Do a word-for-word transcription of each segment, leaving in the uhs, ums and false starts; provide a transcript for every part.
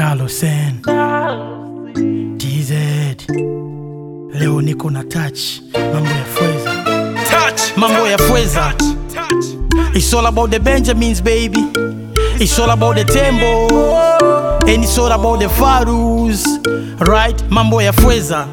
Carlos N T Z. Leo niko na touch mambo ya Fweza. Touch, mambo ya Fweza. It's all about the Benjamins, baby. It's all about the Tembo, and it's all about the Farus, right? Mambo ya Fweza.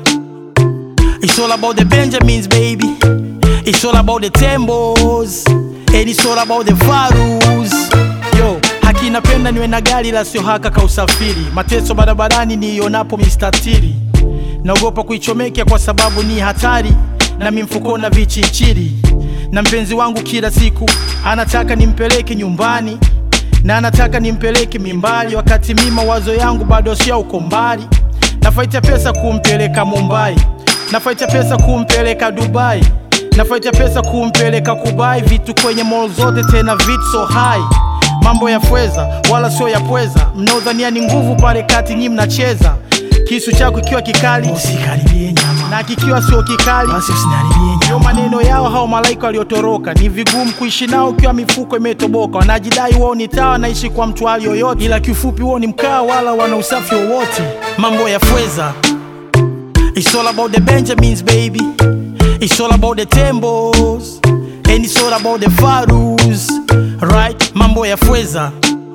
It's all about the Benjamins, baby. It's all about the Tembos, and it's all about the Farus. Yo, haki napenda niwe na gari la sio haka ka usafiri. Mateso barabarani nionapo mistatiri. Naogopa kuichomekea kwa sababu ni hatari, na mimfuko na vichinchiri. Na mpenzi wangu kila siku anataka nimpeleke nyumbani, na anataka nimpeleke mimbali, wakati mimi mawazo yangu bado sio uko mbali. Nafaita pesa kumpeleka Mumbai, nafaita pesa kumpeleka Dubai, nafaita pesa kumpeleka Kubai, vitu kwenye mall zote tena vitu so high. Mambo ya Fweza wala sio ya pweza, mnaodhania ni nguvu pale kati nyinyi mnacheza. Kisu chako kikiwa kikali usikaribie nyama, na kikiwa sio kikali basi usiniharibie nyama. Yo, maneno yao hao malaika waliotoroka ni vigumu kuishi nao ukiwa mifuko imetoboka. Wanajidai wao ni tawa, naishi kwa mtu hali yoyote, ila kifupi wao ni mkaa wala wana usafi wowote. Mambo ya Fweza. It's all about the Benjamins, baby. It's all about the Tembos, and it's all about the Farus, right? Mambo ya Fweza.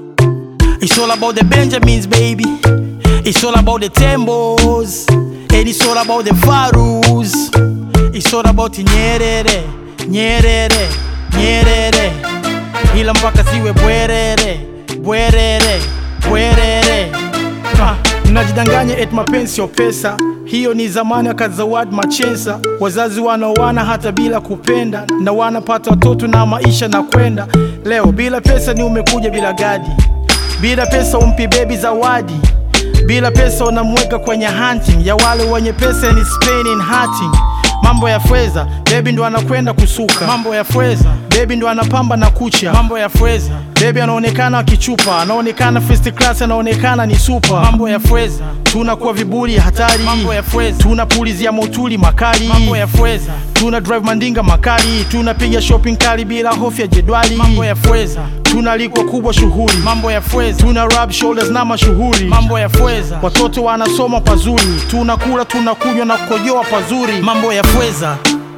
It's all about the Benjamins, baby. It's all about the Tembos, and it's all about the Farus. It's all about Nyerere, Nyerere, Nyerere. Ila mpaka siwe bwerere, bwerere, bwerere. Ah, mnajidanganya eti mapenzi sio pesa. Hiyo ni zamani wakazawadi machensa. Wazazi wanaoana hata bila kupenda, na wanapata watoto na maisha na kwenda. Leo bila pesa ni umekuja bila gadi, bila pesa umpi baby zawadi, bila pesa unamweka kwenye hunting ya wale wenye pesa ni Spain in hunting. Mambo ya Fweza, baby ndo anakwenda kusuka. Mambo ya Fweza, baby ndo anapamba na kucha. Mambo ya Fweza, baby anaonekana akichupa, anaonekana first class, anaonekana ni super. Mambo ya Fweza, tunakuwa viburi hatari. Mambo ya Fweza, tunapulizia motuli makali. Mambo ya Fweza, tuna drive mandinga makali, tunapiga shopping kali bila hofu ya jedwali. Mambo ya Fweza, tunalikwa kubwa shughuli. Mambo ya Fweza, tuna rub shoulders na mashuhuri. Mambo ya Fweza, watoto wanasoma pazuri, tunakula tunakunywa na kukojoa pazuri. Mambo ya Fweza.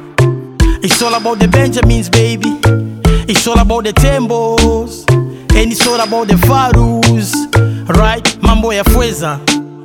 It's all about the Benjamins, baby. It's all about the Tembos, and it's all about the Farus, right? Mambo ya Fweza.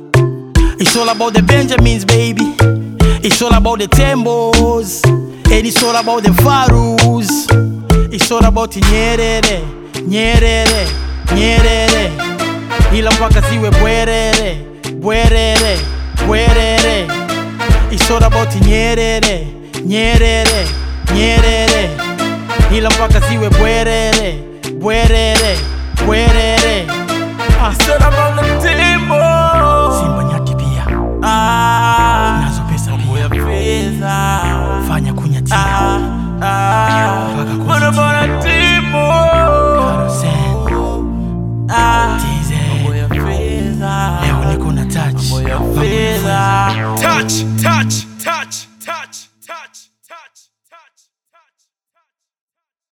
It's all about the Benjamins, baby. It's all about the Tembos, and it's all about the Farus. It's all about Nyerere, Nyerere, Nyerere. Ila mpaka siwe bwerere, bwerere, bwerere. It's all about Nyerere, Nyerere, Nyerere. Ila mpaka siwe bwerere, bwerere, bwerere. Ah, it's all about the Tembo. Simba nyati pia, Ah, nazo pesa mambo ya pia. Fweza. Fanya kunyatia, Ah, ah, Mpaka kuzitia. what about the Tembo? Carlos N Ah, T Z. mambo ya Fweza. Leo niko na touch Mambo ya mambo ya Fweza. Fweza. Touch, touch, touch.